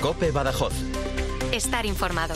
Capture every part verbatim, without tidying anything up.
COPE Badajoz. Estar informado.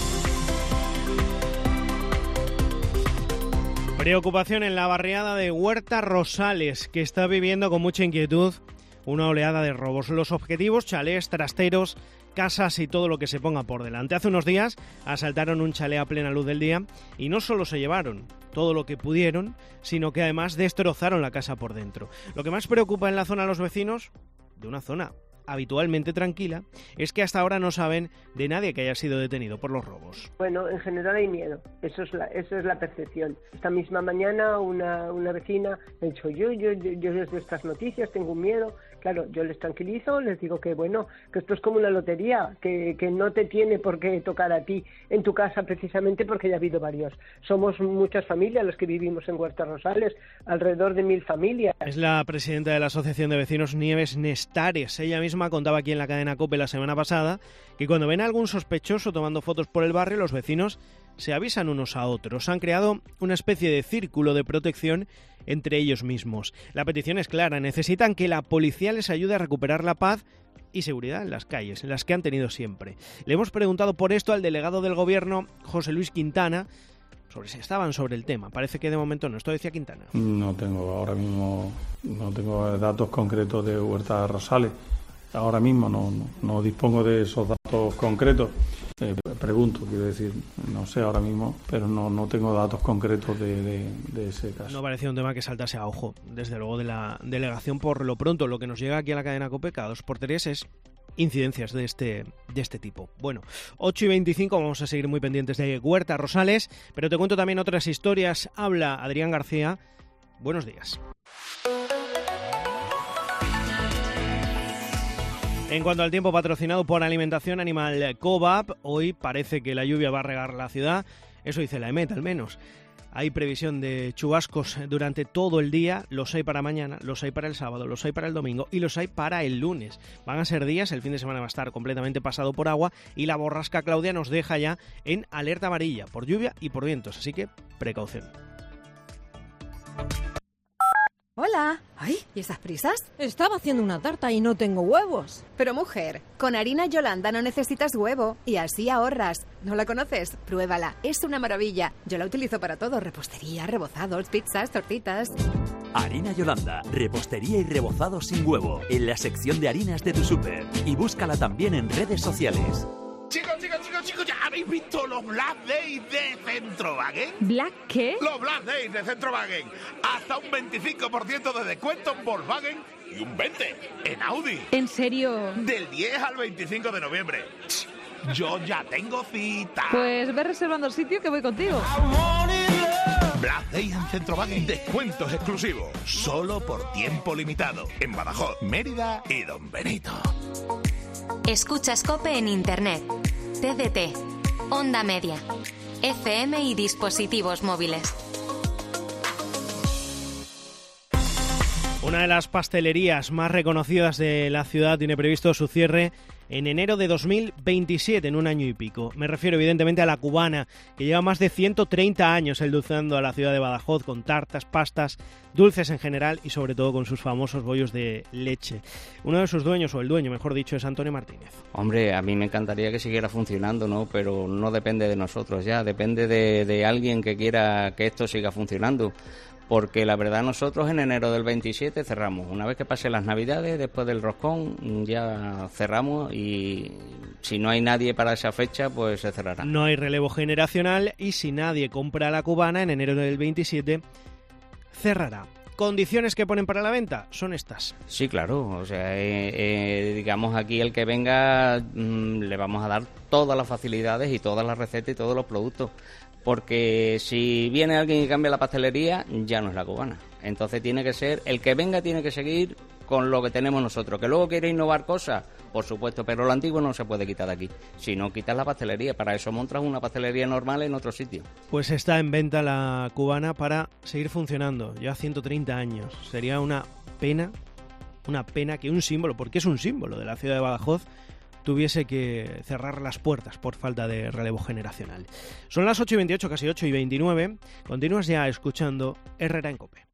Preocupación en la barriada de Huerta Rosales, que está viviendo con mucha inquietud una oleada de robos. Los objetivos: chalés, trasteros, casas y todo lo que se ponga por delante. Hace unos días asaltaron un chalet a plena luz del día y no solo se llevaron todo lo que pudieron, sino que además destrozaron la casa por dentro. Lo que más preocupa en la zona a los vecinos de una zona habitualmente tranquila es que hasta ahora no saben de nadie que haya sido detenido por los robos. Bueno, en general hay miedo, eso es la, eso es la percepción. Esta misma mañana una, una vecina me ha dicho, yo, yo, yo, yo desde estas noticias tengo un miedo. Claro, yo les tranquilizo, les digo que bueno, que esto es como una lotería, que, que no te tiene por qué tocar a ti en tu casa precisamente porque ya ha habido varios. Somos muchas familias las que vivimos en Huerta Rosales, alrededor de mil familias. Es la presidenta de la Asociación de Vecinos Nieves Nestares. Ella misma contaba aquí en la cadena COPE la semana pasada que cuando ven a algún sospechoso tomando fotos por el barrio, los vecinos se avisan unos a otros. Han creado una especie de círculo de protección entre ellos mismos. La petición es clara: necesitan que la policía les ayude a recuperar la paz y seguridad en las calles, en las que han tenido siempre. Le hemos preguntado por esto al delegado del Gobierno, José Luis Quintana, sobre si estaban sobre el tema. Parece que de momento no. Esto decía Quintana. No tengo ahora mismo, no tengo datos concretos de Huerta Rosales. Ahora mismo no, no, no dispongo de esos datos concretos. Eh, pregunto, quiero decir, no sé ahora mismo, pero no, no tengo datos concretos de, de, de ese caso. No parecía un tema que saltase a ojo, desde luego, de la delegación. Por lo pronto, lo que nos llega aquí a la cadena COPE cada dos por tres es incidencias de este, de este tipo. Bueno, ocho y veinticinco, vamos a seguir muy pendientes de Huerta Rosales, pero te cuento también otras historias. Habla Adrián García. Buenos días. En cuanto al tiempo, patrocinado por Alimentación Animal Cobap, hoy parece que la lluvia va a regar la ciudad, eso dice la EMET al menos. Hay previsión de chubascos durante todo el día, los hay para mañana, los hay para el sábado, los hay para el domingo y los hay para el lunes. Van a ser días, el fin de semana va a estar completamente pasado por agua y la borrasca Claudia nos deja ya en alerta amarilla por lluvia y por vientos, así que precaución. Hola. Ay, ¿y esas prisas? Estaba haciendo una tarta y no tengo huevos. Pero mujer, con harina Yolanda no necesitas huevo y así ahorras. ¿No la conoces? Pruébala, es una maravilla. Yo la utilizo para todo: repostería, rebozados, pizzas, tortitas. Harina Yolanda, repostería y rebozado sin huevo, en la sección de harinas de tu súper. Y búscala también en redes sociales. Chicos, chicos, chicos, chicos, ¿ya habéis visto los Black Days de Centrowagen? ¿Black qué? Los Black Days de Centrowagen. Hasta un veinticinco por ciento de descuento en Volkswagen y un veinte por ciento en Audi. ¿En serio? Del diez al veinticinco de noviembre. Yo ya tengo cita. Pues ve reservando el sitio que voy contigo. Black Days en Centrowagen. Descuentos exclusivos. Solo por tiempo limitado. En Badajoz, Mérida y Don Benito. Escuchas COPE en Internet, T D T, Onda Media, F M y dispositivos móviles. Una de las pastelerías más reconocidas de la ciudad tiene previsto su cierre en enero de dos mil veintisiete, en un año y pico. Me refiero evidentemente a La Cubana, que lleva más de ciento treinta años endulzando a la ciudad de Badajoz con tartas, pastas, dulces en general y sobre todo con sus famosos bollos de leche. Uno de sus dueños, o el dueño mejor dicho, es Antonio Martínez. Hombre, a mí me encantaría que siguiera funcionando, ¿no? Pero no depende de nosotros ya, depende de, de alguien que quiera que esto siga funcionando. Porque la verdad nosotros en enero del veintisiete cerramos. Una vez que pasen las Navidades, después del roscón, ya cerramos y si no hay nadie para esa fecha, pues se cerrará. No hay relevo generacional y si nadie compra La Cubana en enero del veintisiete, cerrará. ¿Condiciones que ponen para la venta? Son estas. Sí, claro. O sea, eh, eh, digamos aquí el que venga mmm, le vamos a dar todas las facilidades y todas las recetas y todos los productos. Porque si viene alguien y cambia la pastelería, ya no es La Cubana. Entonces tiene que ser, el que venga tiene que seguir con lo que tenemos nosotros. Que luego quiere innovar cosas, por supuesto, pero lo antiguo no se puede quitar de aquí. Si no, quitas la pastelería. Para eso montas una pastelería normal en otro sitio. Pues está en venta La Cubana para seguir funcionando. Ya ciento treinta años. Sería una pena, una pena que un símbolo, porque es un símbolo de la ciudad de Badajoz, tuviese que cerrar las puertas por falta de relevo generacional. Son las ocho y veintiocho, casi ocho y veintinueve. Continúas ya escuchando Herrera en COPE.